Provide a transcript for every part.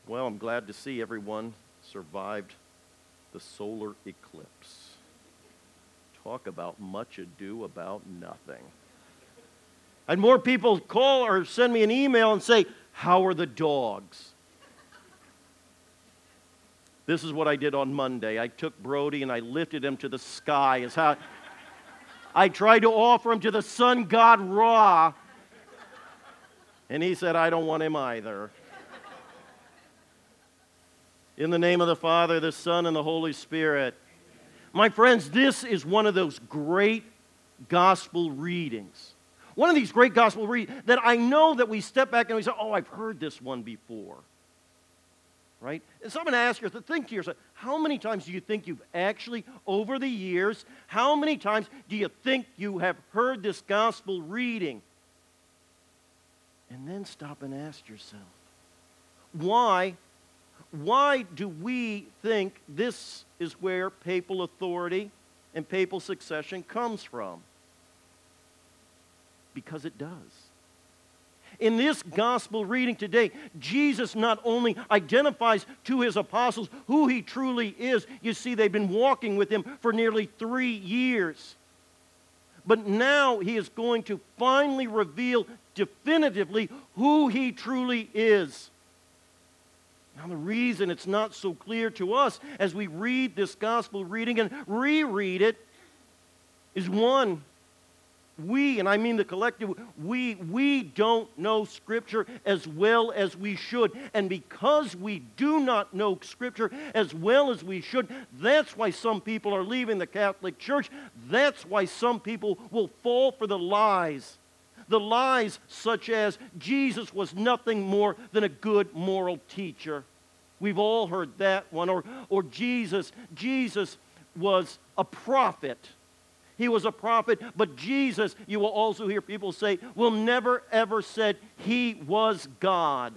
Well, I'm glad to see everyone survived the solar eclipse. Talk about much ado about nothing. I had more people call or send me an email and say, "How are the dogs?" This is what I did on Monday. I took Brody and I lifted him to the sky. Is how I tried to offer him to the sun god Ra. And he said, "I don't want him either." In the name of the Father, the Son, and the Holy Spirit. My friends, this is one of those great gospel readings. One of these great gospel readings that I know that we step back and we say, "Oh, I've heard this one before." Right? And so I'm going to ask you to think to yourself, how many times do you think you've actually, over the years, how many times do you think you have heard this gospel reading? And then stop and ask yourself, why do we think this is where papal authority and papal succession comes from? Because it does. In this gospel reading today, Jesus not only identifies to his apostles who he truly is. You see, they've been walking with him for nearly 3 years. But now he is going to finally reveal definitively who he truly is. Now, the reason it's not so clear to us as we read this gospel reading and reread it is one, we, and I mean the collective, we don't know Scripture as well as we should. And because we do not know Scripture as well as we should, that's why some people are leaving the Catholic Church. That's why some people will fall for the lies. The lies such as Jesus was nothing more than a good moral teacher. We've all heard that one. Or Jesus was a prophet. He was a prophet, but Jesus, you will also hear people say, will never ever said he was God.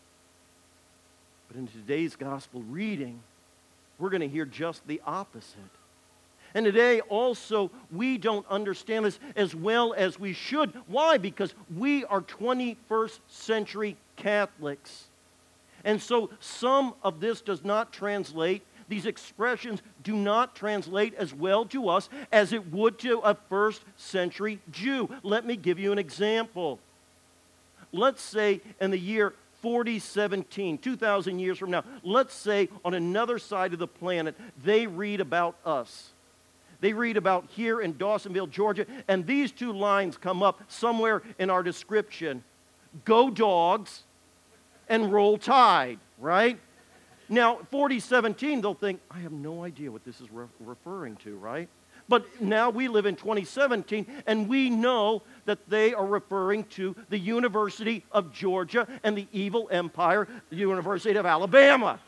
But in today's gospel reading, we're going to hear just the opposite. And today also, we don't understand this as well as we should. Why? Because we are 21st century Catholics. And so some of this does not translate. These expressions do not translate as well to us as it would to a first century Jew. Let me give you an example. Let's say in the year 4017, 2,000 years from now, let's say on another side of the planet, they read about us. They read about here in Dawsonville, Georgia, and these two lines come up somewhere in our description. Go Dogs and Roll Tide, right? Now, 4017, they'll think, I have no idea what this is referring to, right? But now we live in 2017, and we know that they are referring to the University of Georgia and the evil empire, the University of Alabama.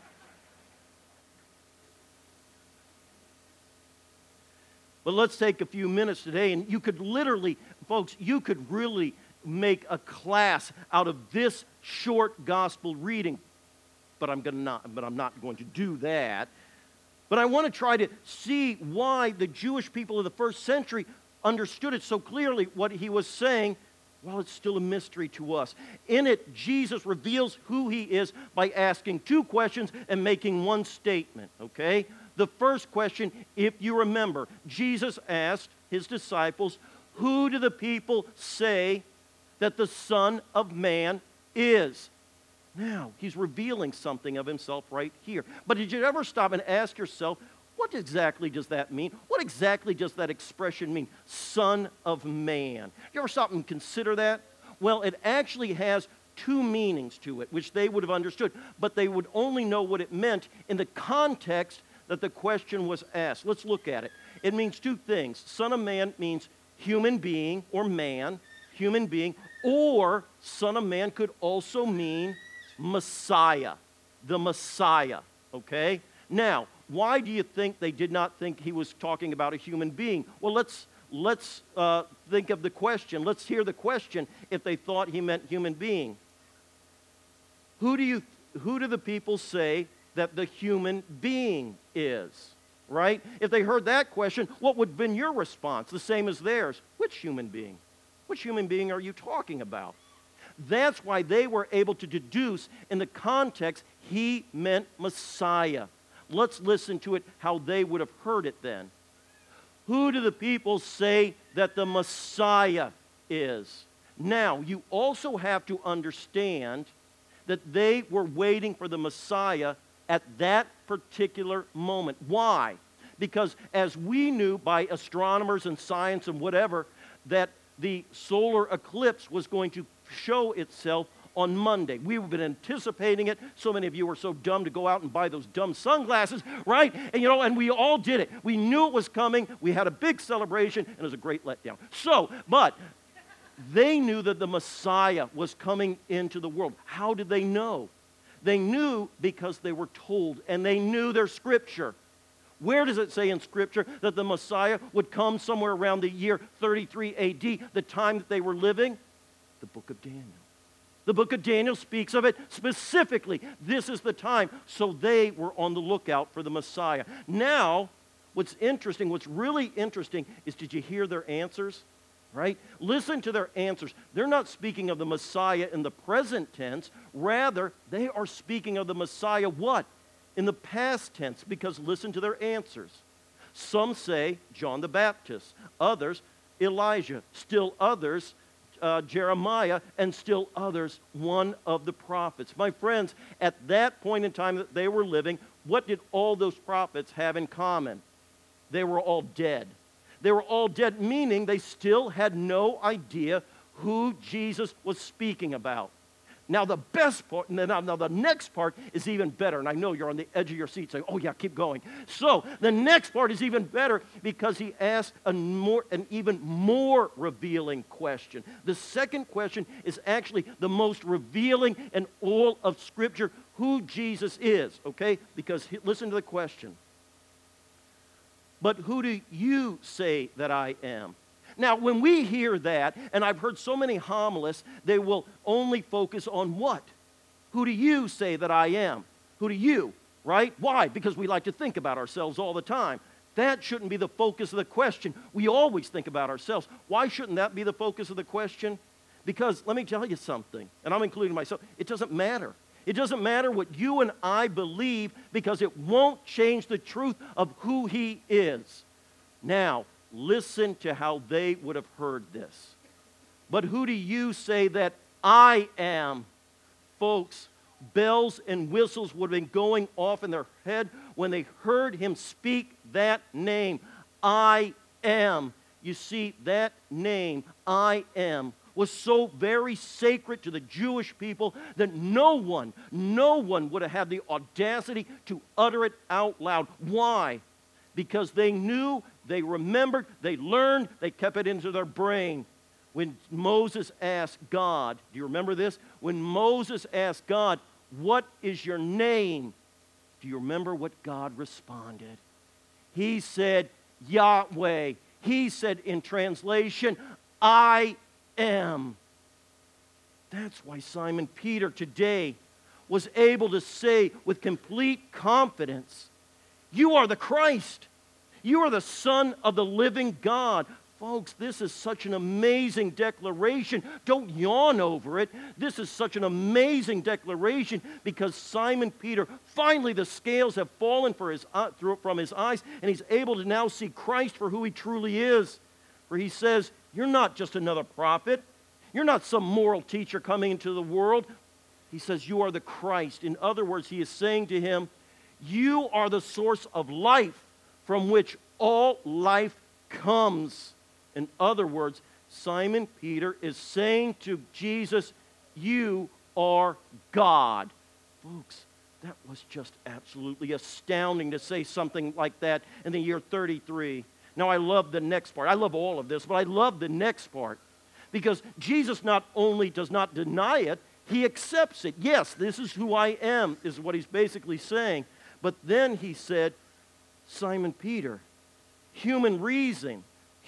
But let's take a few minutes today, and you could literally, folks, you could really make a class out of this short gospel reading. But I'm not going to do that. But I want to try to see why the Jewish people of the first century understood it so clearly, what he was saying, while it's still a mystery to us. In it, Jesus reveals who he is by asking 2 questions and making 1 statement, okay? The first question, if you remember, Jesus asked his disciples, who do the people say that the Son of Man is? Now, he's revealing something of himself right here. But did you ever stop and ask yourself, what exactly does that mean? What exactly does that expression mean? Son of Man. You ever stop and consider that? Well, it actually has 2 meanings to it, which they would have understood, but they would only know what it meant in the context that the question was asked. Let's look at it. It means 2 things. Son of Man means human being or man, human being, or Son of Man could also mean Messiah, the Messiah, okay? Now, why do you think they did not think he was talking about a human being? Well, let's think of the question. Let's hear the question if they thought he meant human being. Who do the people say that the human being is, right? If they heard that question, what would have been your response? The same as theirs. Which human being? Which human being are you talking about? That's why they were able to deduce in the context he meant Messiah. Let's listen to it how they would have heard it then. Who do the people say that the Messiah is? Now, you also have to understand that they were waiting for the Messiah at that particular moment. Why? Because as we knew by astronomers and science and whatever, that the solar eclipse was going to show itself on Monday. We've been anticipating it. So many of you were so dumb to go out and buy those dumb sunglasses, right? And we all did it. We knew it was coming. We had a big celebration, and it was a great letdown. But they knew that the Messiah was coming into the world. How did they know? They knew because they were told, and they knew their Scripture. Where does it say in Scripture that the Messiah would come somewhere around the year 33 A.D., the time that they were living? The book of Daniel. The book of Daniel speaks of it specifically. This is the time. So they were on the lookout for the Messiah. Now, what's really interesting is, did you hear their answers? Right? Listen to their answers. They're not speaking of the Messiah in the present tense. Rather, they are speaking of the Messiah what? In the past tense, because listen to their answers. Some say John the Baptist. Others, Elijah. Still others, Jeremiah, and still others, one of the prophets. My friends, at that point in time that they were living, what did all those prophets have in common? They were all dead. They were all dead, meaning they still had no idea who Jesus was speaking about. Now the best part, now the next part is even better, and I know you're on the edge of your seat saying, oh yeah, keep going. So the next part is even better because he asked an even more revealing question. The second question is actually the most revealing in all of Scripture, who Jesus is, okay? Because listen to the question. But who do you say that I am? Now, when we hear that, and I've heard so many homilists, they will only focus on what? Who do you say that I am? Who do you, right? Why? Because we like to think about ourselves all the time. That shouldn't be the focus of the question. We always think about ourselves. Why shouldn't that be the focus of the question? Because let me tell you something, and I'm including myself, it doesn't matter. It doesn't matter what you and I believe because it won't change the truth of who he is. Now, listen to how they would have heard this. But who do you say that I am? Folks, bells and whistles would have been going off in their head when they heard him speak that name. I am. You see, that name, I am, was so very sacred to the Jewish people that no one would have had the audacity to utter it out loud. Why? Because they knew, they remembered, they learned, they kept it into their brain. When Moses asked God, do you remember this? When Moses asked God, what is your name? Do you remember what God responded? He said, Yahweh. He said in translation, I am. That's why Simon Peter today was able to say with complete confidence, you are the Christ. You are the Son of the living God. Folks, this is such an amazing declaration. Don't yawn over it. This is such an amazing declaration because Simon Peter, finally the scales have fallen from his eyes, and he's able to now see Christ for who he truly is. For he says, you're not just another prophet. You're not some moral teacher coming into the world. He says, you are the Christ. In other words, he is saying to him, you are the source of life from which all life comes. In other words, Simon Peter is saying to Jesus, you are God. Folks, that was just absolutely astounding to say something like that in the year 33. Now, I love the next part. I love all of this, but I love the next part because Jesus not only does not deny it, he accepts it. Yes, this is who I am, is what he's basically saying. But then he said, Simon Peter, human reasoning,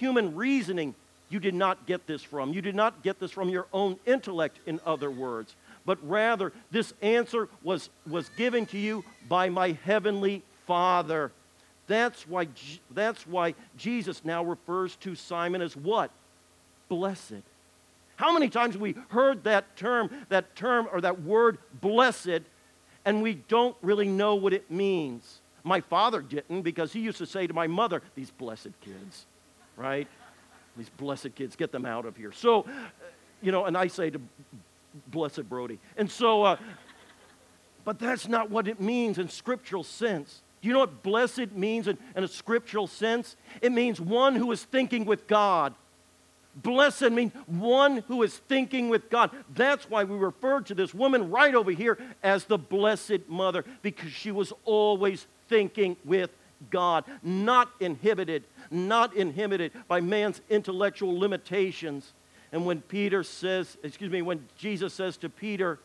you did not get this from. You did not get this from your own intellect, in other words. But rather, this answer was given to you by my heavenly Father. That's why Jesus now refers to Simon as what? Blessed. How many times have we heard that term or that word blessed, and we don't really know what it means? My father didn't, because he used to say to my mother, these blessed kids, right? These blessed kids, get them out of here. So, and I say to blessed Brody. And so, but that's not what it means in scriptural sense. Do you know what blessed means in a scriptural sense? It means one who is thinking with God. Blessed means one who is thinking with God. That's why we refer to this woman right over here as the Blessed Mother, because she was always thinking with God, not inhibited by man's intellectual limitations. And when when Jesus says to Peter,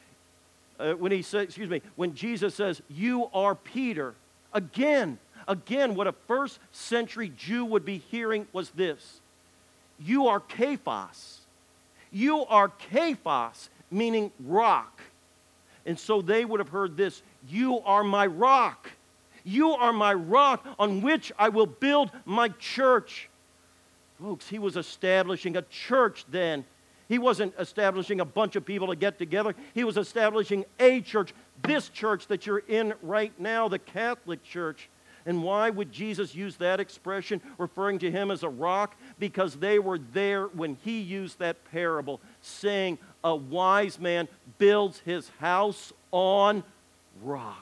when Jesus says, "You are Peter," again, what a first century Jew would be hearing was this: you are Cephas. You are Cephas, meaning rock. And so they would have heard this: you are my rock. You are my rock on which I will build my church. Folks, he was establishing a church then. He wasn't establishing a bunch of people to get together. He was establishing a church, this church that you're in right now, the Catholic Church. And why would Jesus use that expression, referring to him as a rock? Because they were there when he used that parable, saying a wise man builds his house on rock.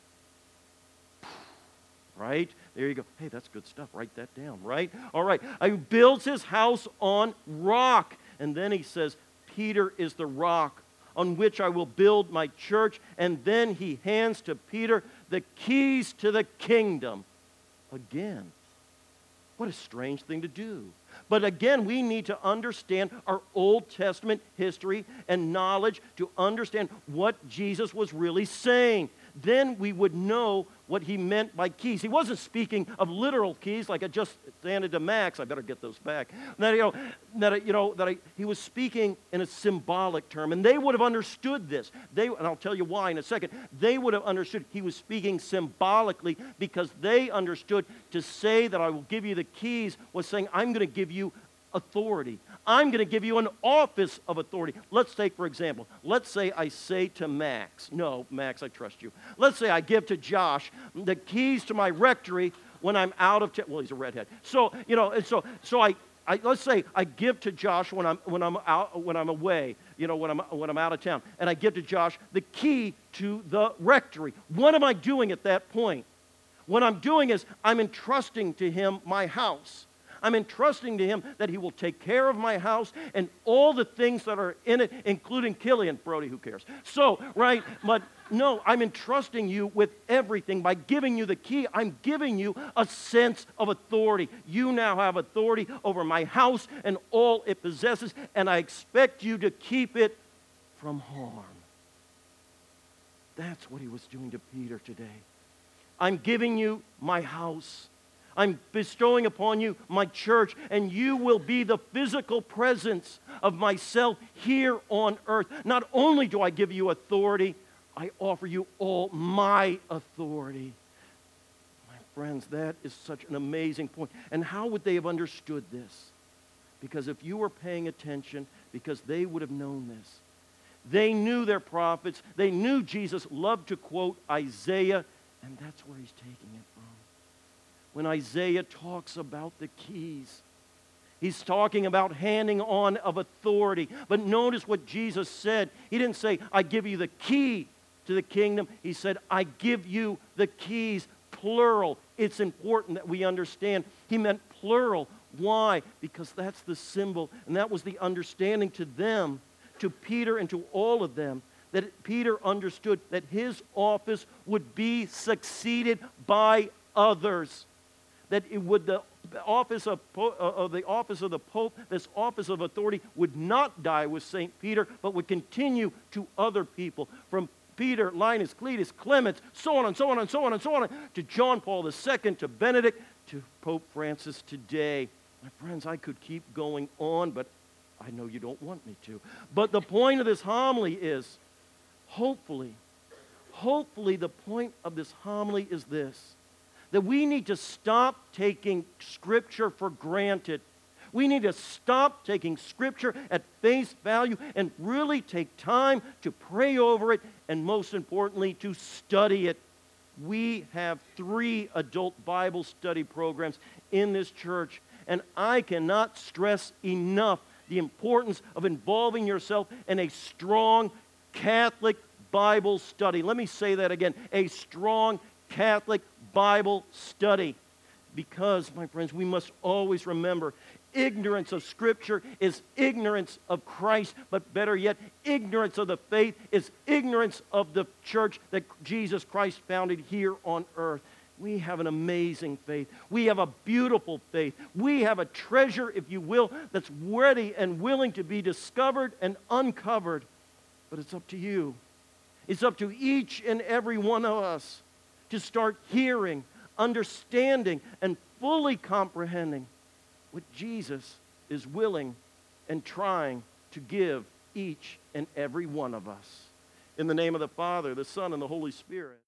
Right? There you go. Hey, that's good stuff. Write that down, right? All right. He builds his house on rock. And then he says, Peter is the rock on which I will build my church. And then he hands to Peter the keys to the kingdom. Again, what a strange thing to do. But again, we need to understand our Old Testament history and knowledge to understand what Jesus was really saying. Then we would know what he meant by keys. He wasn't speaking of literal keys like I just handed to Max. I better get those back. He was speaking in a symbolic term, and they would have understood this. And I'll tell you why in a second. They would have understood he was speaking symbolically, because they understood to say that I will give you the keys was saying I'm going to give you authority. I'm going to give you an office of authority. Let's take, for example, let's say I say to Max, no, Max, I trust you. Let's say I give to Josh the keys to my rectory when I'm out of town. Well, he's a redhead. So let's say I give to Josh when I'm away, when I'm out of town, and I give to Josh the key to the rectory. What am I doing at that point? What I'm doing is I'm entrusting to him my house. I'm entrusting to him that he will take care of my house and all the things that are in it, including Killian. Brody, who cares? So, right, but no, I'm entrusting you with everything. By giving you the key, I'm giving you a sense of authority. You now have authority over my house and all it possesses, and I expect you to keep it from harm. That's what he was doing to Peter today. I'm giving you my house. I'm bestowing upon you my church, and you will be the physical presence of myself here on earth. Not only do I give you authority, I offer you all my authority. My friends, that is such an amazing point. And how would they have understood this? Because if you were paying attention, because they would have known this. They knew their prophets. They knew Jesus loved to quote Isaiah, and that's where he's taking it from. When Isaiah talks about the keys, he's talking about handing on of authority. But notice what Jesus said. He didn't say, I give you the key to the kingdom. He said, I give you the keys, plural. It's important that we understand. He meant plural. Why? Because that's the symbol, and that was the understanding to them, to Peter and to all of them, that Peter understood that his office would be succeeded by others. That it would the office of the Pope, this office of authority, would not die with St. Peter, but would continue to other people. From Peter, Linus, Cletus, Clement, so on and so on and so on and so on, to John Paul II, to Benedict, to Pope Francis today. My friends, I could keep going on, but I know you don't want me to. But the point of this homily is, hopefully the point of this homily is this: that we need to stop taking Scripture for granted. We need to stop taking Scripture at face value and really take time to pray over it and, most importantly, to study it. We have 3 adult Bible study programs in this church, and I cannot stress enough the importance of involving yourself in a strong Catholic Bible study. Let me say that again, a strong Catholic Bible study. Because, my friends, we must always remember, ignorance of Scripture is ignorance of Christ, but better yet, ignorance of the faith is ignorance of the church that Jesus Christ founded here on earth. We have an amazing faith. We have a beautiful faith. We have a treasure, if you will, that's ready and willing to be discovered and uncovered. But it's up to you. It's up to each and every one of us to start hearing, understanding, and fully comprehending what Jesus is willing and trying to give each and every one of us. In the name of the Father, the Son, and the Holy Spirit.